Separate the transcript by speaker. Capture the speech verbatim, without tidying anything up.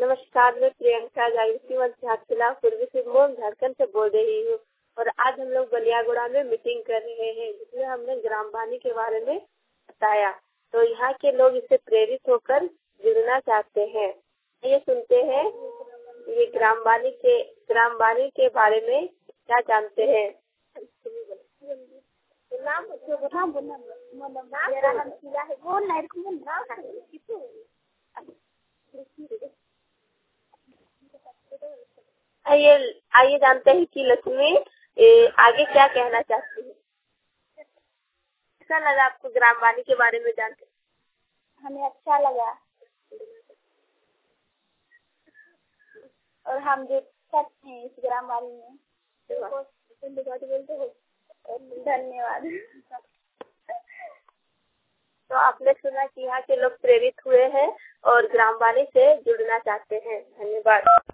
Speaker 1: नमस्कार, मैं प्रियंका जागृति मध्याखिला पूर्वी सिंहभूम झारखंड से बोल रही हूँ और आज हम लोग बलियागुड़ा में मीटिंग कर रहे हैं जिसमें हमने ग्राम वाणी के बारे में बताया। तो यहाँ के लोग इससे प्रेरित होकर जुड़ना चाहते हैं। ये सुनते हैं ये ग्राम वाणी के ग्राम वाणी के बारे में क्या जानते हैं। नाम मेरा नाम शीला है। वो आइए आइए जानते हैं कि लक्ष्मी ए, आगे क्या कहना चाहती है। कैसा लगा आपको ग्राम वाणी के बारे में जानकर?
Speaker 2: हमें अच्छा लगा और हम जुड़ सकते हैं इस ग्राम वाणी में। धन्यवाद।
Speaker 1: तो आपने सुना कि यहाँ के लोग प्रेरित हुए हैं और ग्राम वाणी से जुड़ना चाहते हैं। धन्यवाद।